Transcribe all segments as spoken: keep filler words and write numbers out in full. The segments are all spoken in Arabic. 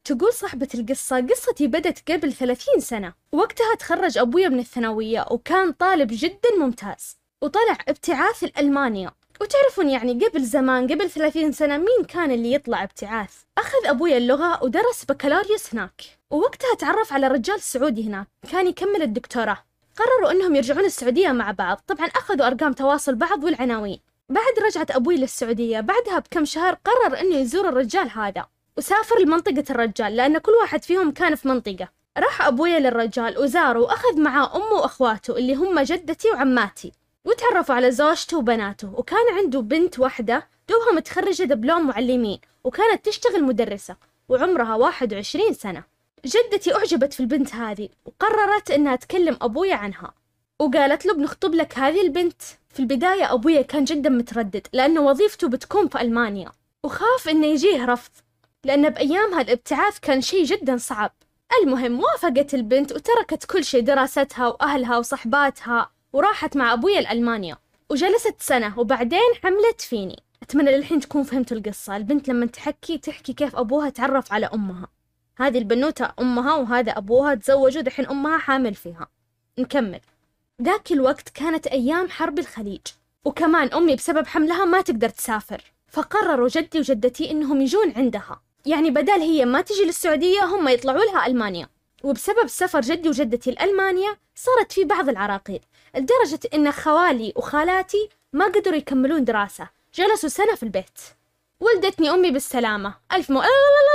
تقول صاحبة القصة: قصتي بدت قبل ثلاثين سنة، وقتها تخرج أبويا من الثانوية وكان طالب جدا ممتاز وطلع ابتعاث لألمانيا. وتعرفون يعني قبل زمان، قبل ثلاثين سنة، مين كان اللي يطلع ابتعاث؟ أخذ أبويا اللغة ودرس بكالوريوس هناك، ووقتها تعرف على رجال سعودي هناك كان يكمل الدكتوراه. قرروا أنهم يرجعون السعودية مع بعض، طبعا أخذوا أرقام تواصل بعض والعناوين. بعد رجعت أبوي للسعودية بعدها بكم شهر قرر أنه يزور الرجال هذا، وسافر لمنطقة الرجال لأن كل واحد فيهم كان في منطقة. راح أبويا للرجال وزاره وأخذ معاه أمه وأخواته اللي هم جدتي وعماتي، وتعرفوا على زوجته وبناته. وكان عنده بنت واحدة دوها متخرجة دبلوم معلمين، وكانت تشتغل مدرسة وعمرها واحد وعشرين سنة. جدتي أعجبت في البنت هذه وقررت أنها تكلم أبويا عنها، وقالت له: بنخطب لك هذه البنت. في البداية أبويا كان جدا متردد لأنه وظيفته بتكون في ألمانيا، وخاف إنه يجيه رفض لأن بأيامها الابتعاث كان شيء جدا صعب. المهم وافقت البنت وتركت كل شيء، دراستها وأهلها وصحباتها، وراحت مع أبويا لألمانيا وجلست سنة، وبعدين حملت فيني. أتمنى للحين تكون فهمتوا القصة. البنت لما تحكي تحكي كيف أبوها تعرف على أمها، هذه البنوتة أمها وهذا أبوها، تزوجوا دحين أمها حامل فيها. نكمل. ذاك الوقت كانت أيام حرب الخليج، وكمان أمي بسبب حملها ما تقدر تسافر، فقرروا جدي وجدتي إنهم يجون عندها، يعني بدل هي ما تجي للسعودية هم يطلعوا لها ألمانيا. وبسبب سفر جدي وجدتي لألمانيا صارت في بعض العراقيل، لدرجة إن خوالي وخالاتي ما قدروا يكملون دراسة، جلسوا سنة في البيت. ولدتني أمي بالسلامة، ألف مو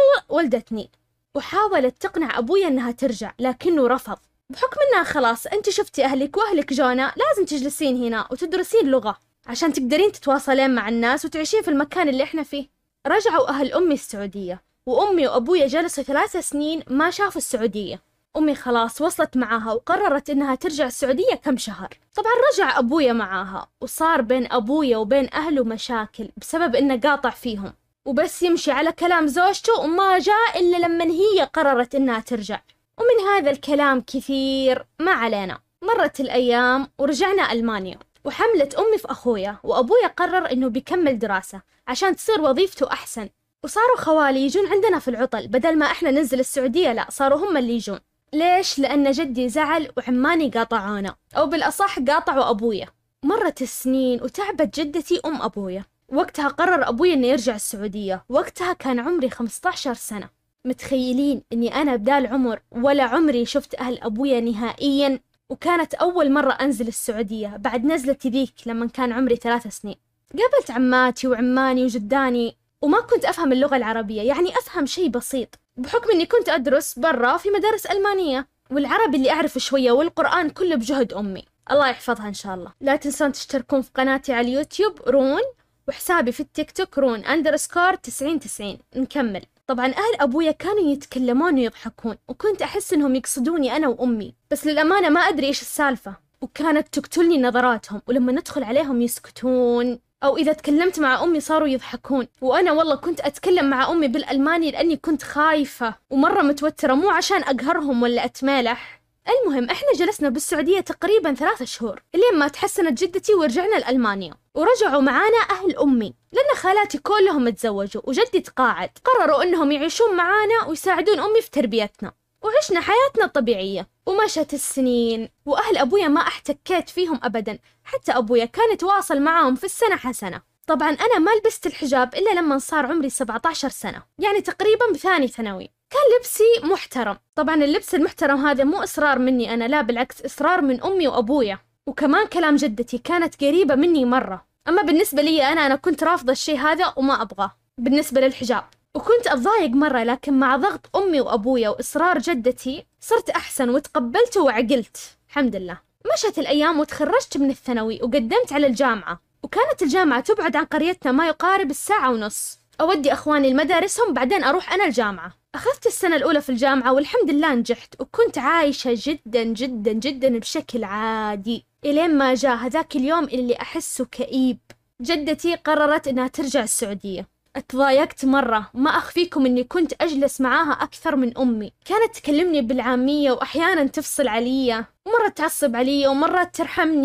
ولدتني، وحاولت تقنع أبويا إنها ترجع لكنه رفض، بحكم إنها خلاص أنت شفتي أهلك وأهلك جونا، لازم تجلسين هنا وتدرسين لغة عشان تقدرين تتواصلين مع الناس وتعيشين في المكان اللي إحنا فيه. رجعوا أهل أمي السعودية، وأمي وأبويا جلسوا ثلاث سنين ما شافوا السعودية. أمي خلاص وصلت معاها وقررت إنها ترجع السعودية كم شهر. طبعا رجع أبويا معاها، وصار بين أبويا وبين أهله مشاكل بسبب إنه قاطع فيهم وبس يمشي على كلام زوجته، وما جاء إلا لما هي قررت إنها ترجع. ومن هذا الكلام كثير ما علينا، مرت الأيام ورجعنا ألمانيا، وحملت أمي في أخويا، وأبويا قرر إنه بيكمل دراسة عشان تصير وظيفته أحسن. وصاروا خوالي يجون عندنا في العطل، بدل ما إحنا ننزل السعودية لا صاروا هم اللي يجون. ليش؟ لأن جدي زعل وعماني قاطعونا، أو بالأصح قاطعوا أبويا. مرت السنين وتعبت جدتي أم أبويا، وقتها قرر أبويا إنه يرجع السعودية. وقتها كان عمري خمسة عشر سنة. متخيلين إني أنا بدال عمر ولا عمري شفت أهل أبويا نهائياً، وكانت أول مرة أنزل السعودية بعد نزلتي ذيك لما كان عمري ثلاث سنين. قابلت عماتي وعماني وجداني، وما كنت أفهم اللغة العربية، يعني أفهم شيء بسيط بحكم إني كنت أدرس برا في مدارس ألمانية، والعربي اللي أعرف شوية والقرآن كله بجهد أمي، الله يحفظها إن شاء الله. لا تنسون تشتركون في قناتي على اليوتيوب رون، وحسابي في التيك توك رون أندرسكور تسعين تسعين. نكمل. طبعا أهل أبويا كانوا يتكلمون ويضحكون، وكنت أحس إنهم يقصدوني أنا وأمي، بس للأمانة ما أدري إيش السالفة، وكانت تقتلني نظراتهم، ولما ندخل عليهم يسكتون، أو إذا تكلمت مع أمي صاروا يضحكون. وأنا والله كنت أتكلم مع أمي بالألماني لأني كنت خايفة ومرة متوترة، مو عشان أقهرهم ولا أتمالح. المهم إحنا جلسنا بالسعودية تقريبا ثلاثة شهور لين ما تحسنت جدتي ورجعنا لألمانيا، ورجعوا معانا أهل أمي لأن خالاتي كلهم تزوجوا وجدي تقاعد. قرروا إنهم يعيشون معانا ويساعدون أمي في تربيتنا، وعشنا حياتنا الطبيعية. ومشت السنين وأهل أبويا ما احتكيت فيهم أبدا، حتى أبويا كان يتواصل معاهم في السنة حسنة. طبعا أنا ما لبست الحجاب إلا لما صار عمري سبعة عشر سنة، يعني تقريبا بثاني ثانوي. كان لبسي محترم. طبعا اللبس المحترم هذا مو إصرار مني أنا، لا بالعكس، إصرار من أمي وأبويا، وكمان كلام جدتي كانت قريبة مني مرة. أما بالنسبة لي أنا أنا كنت رافضة الشيء هذا وما أبغاه بالنسبة للحجاب، وكنت أتضايق مرة، لكن مع ضغط أمي وأبويا وإصرار جدتي صرت أحسن وتقبلته وعقلت الحمد لله. مشت الأيام وتخرجت من الثانوي وقدمت على الجامعة، وكانت الجامعة تبعد عن قريتنا ما يقارب الساعة ونص. أودي أخواني المدارسهم بعدين أروح أنا الجامعة. أخذت السنة الأولى في الجامعة والحمد لله نجحت، وكنت عايشة جدا جدا جدا بشكل عادي، إلين ما جاء هذاك اليوم اللي أحسه كئيب. جدتي قررت إنها ترجع السعودية. اتضايقت مرة، ما أخفيكم إني كنت أجلس معاها أكثر من أمي. كانت تكلمني بالعامية وأحيانا تفصل علي، ومرة تعصب علي ومرة ترحمني.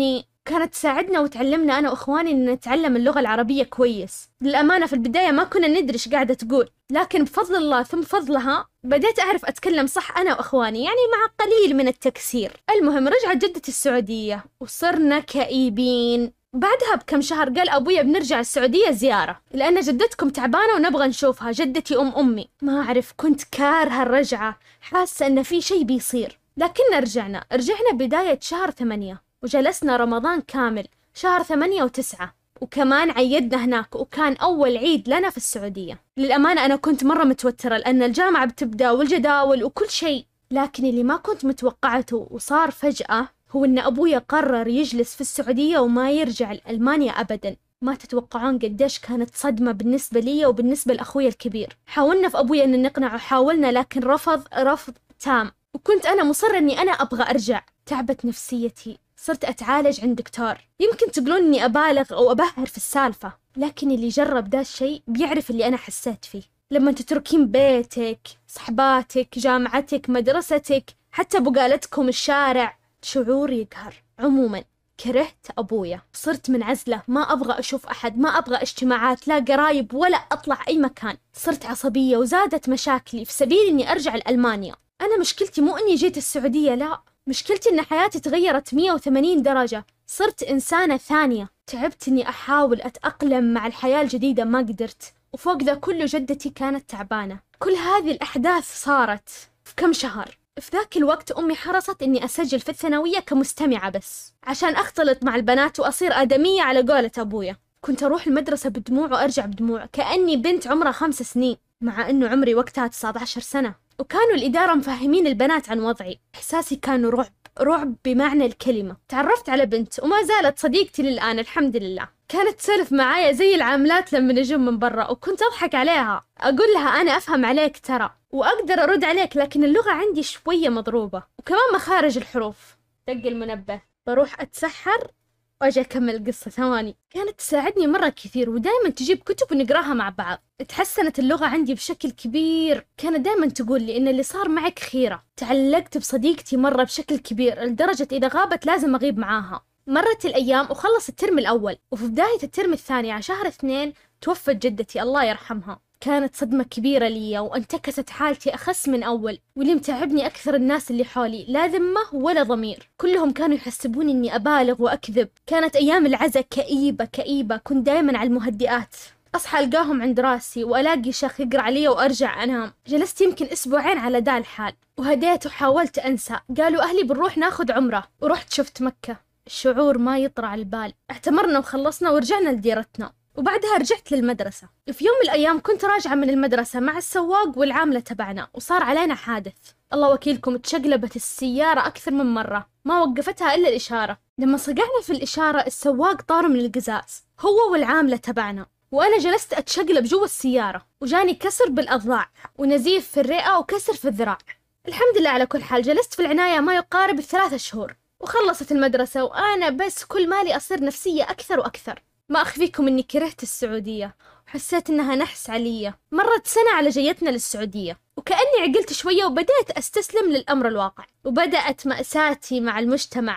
كانت تساعدنا وتعلمنا أنا وإخواني إن نتعلم اللغة العربية كويس. للأمانة في البداية ما كنا ندري إيش قاعدة تقول، لكن بفضل الله ثم فضلها بديت أعرف أتكلم صح أنا وإخواني، يعني مع قليل من التكسير. المهم رجعت جدتي السعودية وصرنا كئيبين. بعدها بكم شهر قال أبويا بنرجع السعودية زيارة لأن جدتكم تعبانة ونبغى نشوفها، جدتي أم أمي. ما أعرف كنت كارهة الرجعة، حاسة إن في شي بيصير، لكننا رجعنا رجعنا بداية شهر ثمانية وجلسنا رمضان كامل شهر ثمانية وتسعة، وكمان عيدنا هناك وكان أول عيد لنا في السعودية. للأمانة أنا كنت مرة متوترة لأن الجامعة بتبدأ والجداول وكل شيء، لكن اللي ما كنت متوقعته وصار فجأة هو إن أبويا قرر يجلس في السعودية وما يرجع لألمانيا أبداً. ما تتوقعون قديش كانت صدمة بالنسبة لي وبالنسبة لأخويا الكبير. حاولنا في أبويا إن نقنعه، حاولنا لكن رفض رفض تام، وكنت أنا مصرة إني أنا أبغى أرجع. تعبت نفسيتي، صرت أتعالج عند دكتور. يمكن تقولون إني أبالغ أو أبهر في السالفة، لكن اللي جرب دا الشيء بيعرف اللي أنا حسيت فيه. لما تتركين بيتك، صحباتك، جامعتك، مدرستك، حتى بقالتكم الشارع، شعور يقهر. عموما كرهت أبويا، صرت منعزلة، ما أبغى أشوف أحد، ما أبغى اجتماعات، لا قرايب ولا أطلع أي مكان. صرت عصبية وزادت مشاكلي في سبيل إني أرجع لألمانيا. أنا مشكلتي مو إني جيت السعودية، لا، مشكلتي إن حياتي تغيرت مية وثمانين درجة. صرت إنسانة ثانية. تعبت إني أحاول أتأقلم مع الحياة الجديدة، ما قدرت. وفوق ذا كله جدتي كانت تعبانة. كل هذه الأحداث صارت في كم شهر. في ذاك الوقت أمي حرصت إني أسجل في الثانوية كمستمعة بس عشان أختلط مع البنات وأصير آدمية على قولة أبويا. كنت أروح المدرسة بدموع وأرجع بدموع كأني بنت عمرها خمس سنين، مع أنه عمري وقتها تسعة عشر سنة. وكانوا الإدارة مفهمين البنات عن وضعي. إحساسي كان رعب، رعب بمعنى الكلمة. تعرفت على بنت وما زالت صديقتي للآن الحمد لله. كانت تسولف معايا زي العاملات لما نجون من برا، وكنت أضحك عليها أقول لها أنا أفهم عليك ترى وأقدر أرد عليك، لكن اللغة عندي شوية مضروبة، وكمان مخارج الحروف. دق المنبه، بروح أتسحر وأجي أكمل قصة ثواني. كانت تساعدني مرة كثير ودائما تجيب كتب ونقراها مع بعض. تحسنت اللغة عندي بشكل كبير. كانت دائما تقول لي إن اللي صار معك خيرة. تعلقت بصديقتي مرة بشكل كبير لدرجة إذا غابت لازم أغيب معاها. مرت الأيام وخلص الترم الأول، وفي بداية الترم الثاني على شهر اثنين توفت جدتي الله يرحمها. كانت صدمة كبيرة لي وانتكست حالتي أخس من أول، واللي متعبني أكثر الناس اللي حولي لا ذمة ولا ضمير. كلهم كانوا يحسبون إني أبالغ وأكذب. كانت أيام العزا كئيبة كئيبة. كنت دائما على المهدئات، أصحى ألقاهم عند راسي وألاقي شيخ يقرأ علي وأرجع أنام. جلست يمكن أسبوعين على دا الحال، وهديت وحاولت أنسى. قالوا أهلي بنروح ناخذ عمرة، ورحت شفت مكة. الشعور ما يطرع البال. اعتمرنا وخلصنا ورجعنا لديرتنا، وبعدها رجعت للمدرسة. في يوم من الأيام كنت راجعة من المدرسة مع السواق والعاملة تبعنا، وصار علينا حادث. الله وكيلكم تشقلبت السيارة أكثر من مرة، ما وقفتها إلا الإشارة. لما صقعنا في الإشارة السواق طار من القزاز هو والعاملة تبعنا، وأنا جلست أتشقلب جوا السيارة، وجاني كسر بالأضلاع ونزيف في الرئة وكسر في الذراع. الحمد لله على كل حال. جلست في العناية ما يقارب الثلاثة شهور، وخلصت المدرسة وأنا بس كل مالي أصير نفسية أكثر وأكثر. ما أخفيكم إني كرهت السعودية وحسيت إنها نحس علي. مرت سنة على جيتنا للسعودية، وكأني عقلت شوية وبدأت أستسلم للأمر الواقع. وبدأت مأساتي مع المجتمع،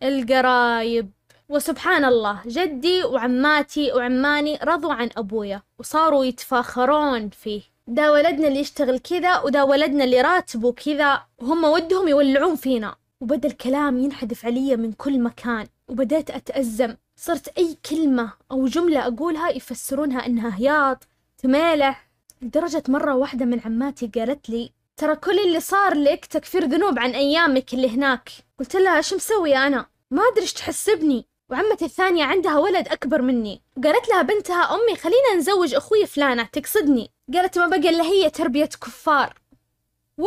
القرايب. وسبحان الله جدي وعماتي وعماني رضوا عن أبويا وصاروا يتفاخرون فيه. دا ولدنا اللي يشتغل كذا، ودا ولدنا اللي راتبه كذا، وهم ودهم يولعون فينا. وبدأ الكلام ينحدف علي من كل مكان، وبدأت أتأزم. صرت أي كلمة أو جملة أقولها يفسرونها إنها هياط، تمالح. لدرجة مرة واحدة من عماتي قالت لي ترى كل اللي صار لك تكفير ذنوب عن أيامك اللي هناك. قلت لها إيش مسوية أنا؟ ما أدري إيش تحسبني. وعمتي الثانية عندها ولد أكبر مني، وقالت لها بنتها أمي خلينا نزوج أخوي فلانة، تقصدني. قالت ما بقى إلا هي تربية كفار. وي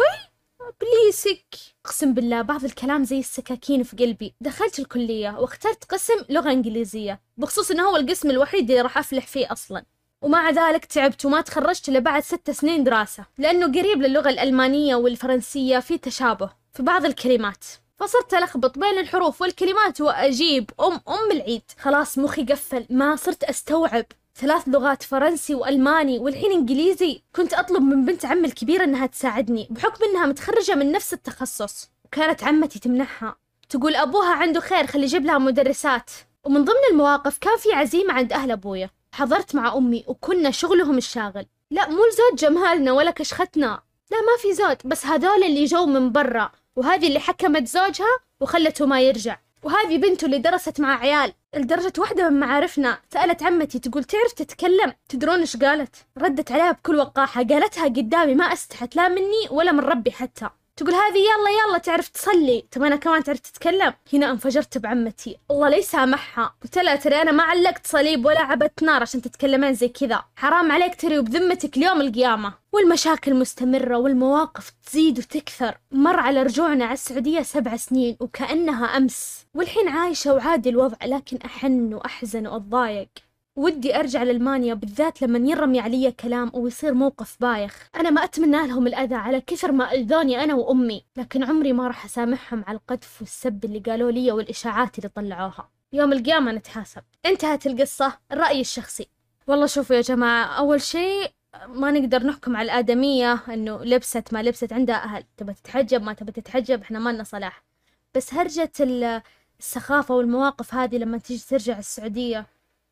بليسك، أقسم بالله بعض الكلام زي السكاكين في قلبي. دخلت الكلية واخترت قسم لغة إنجليزية، بخصوص إنه هو القسم الوحيد اللي راح أفلح فيه أصلاً. ومع ذلك تعبت وما تخرجت إلا بعد ست سنين دراسة، لأنه قريب للغة الألمانية والفرنسية، في تشابه في بعض الكلمات، فصرت ألخبط بين الحروف والكلمات وأجيب أم أم العيد. خلاص مخي قفل، ما صرت أستوعب ثلاث لغات، فرنسي وألماني والحين إنجليزي. كنت أطلب من بنت عمي الكبيرة إنها تساعدني بحكم إنها متخرجة من نفس التخصص، وكانت عمتي تمنحها. تقول أبوها عنده خير خلي يجيب لها مدرسات. ومن ضمن المواقف كان في عزيمة عند أهل أبويا، حضرت مع أمي وكنا شغلهم الشاغل. لا مو الزود جمالنا ولا كشختنا، لا ما في زود، بس هذول اللي جو من برا، وهذه اللي حكمت زوجها وخلته ما يرجع، وهذه بنته اللي درست مع عيال. لدرجة واحدة من معارفنا سألت عمتي تقول تعرف تتكلم؟ تدرون إيش قالت؟ ردت عليها بكل وقاحة، قالتها قدامي ما استحت لا مني ولا من ربي حتى. تقول هذه يلا يلا تعرف تصلي، طب أنا كمان تعرف تتكلم؟ هنا انفجرت بعمتي، الله لا يسامحها. قلت لها ترى أنا ما علقت صليب ولا عبدت نار عشان تتكلمين زي كذا، حرام عليك تري وبذمتك اليوم القيامة. والمشاكل مستمرة والمواقف تزيد وتكثر. مر على رجوعنا على السعودية سبع سنين وكأنها أمس، والحين عايشة وعادي الوضع، لكن أحن وأحزن وأتضايق. ودي أرجع لألمانيا بالذات لما ينرمي علي كلام ويصير موقف بايخ. أنا ما أتمنى لهم الأذى على كثر ما أذوني أنا وأمي، لكن عمري ما راح أسامحهم على القذف والسب اللي قالوا لي والإشاعات اللي طلعوها. يوم القيامة نتحاسب. انتهت القصة. الرأي الشخصي، والله شوفوا يا جماعة، أول شيء ما نقدر نحكم على الآدمية إنه لبست ما لبست، عندها أهل، تبى تتحجب ما تبى تتحجب، إحنا ما لنا صلاح. بس هرجة السخافة والمواقف هذه لما تيجي ترجع السعودية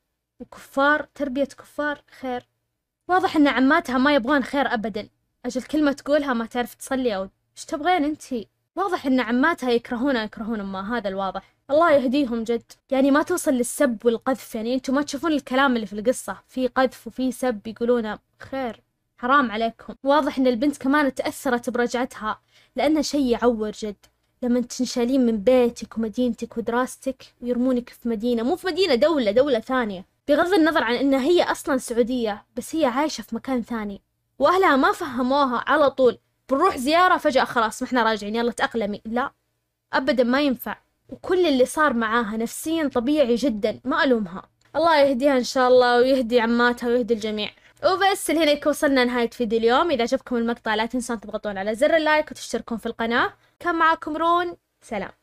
وكفار، تربية كفار خير. واضح ان عماتها ما يبغون خير ابدا، اجل كلمة تقولها ما تعرف تصلي او ايش تبغين انتي. واضح ان عماتها يكرهونها يكرهون امها، هذا الواضح. الله يهديهم جد، يعني ما توصل للسب والقذف. يعني انتم ما تشوفون الكلام اللي في القصة، في قذف وفي سب يقولونه خير، حرام عليكم. واضح ان البنت كمان تأثرت برجعتها، لانه شيء يعور جد لما تنشالين من بيتك ومدينتك ودراستك ويرمونك في مدينة، مو في مدينة، دولة دولة ثانية، بغض النظر عن انها هي اصلا سعودية بس هي عايشة في مكان ثاني، واهلها ما فهموها. على طول بنروح زيارة فجأة خلاص ما احنا راجعين يلا تأقلمي، لا ابدا ما ينفع. وكل اللي صار معاها نفسيا طبيعي جدا، ما الومها. الله يهديها ان شاء الله ويهدي عماتها ويهدي الجميع. وبس لهنا وصلنا نهاية فيديو اليوم. اذا عجبكم المقطع لا تنسون تضغطون على زر اللايك وتشتركون في القناة. كان معاكم رون، سلام.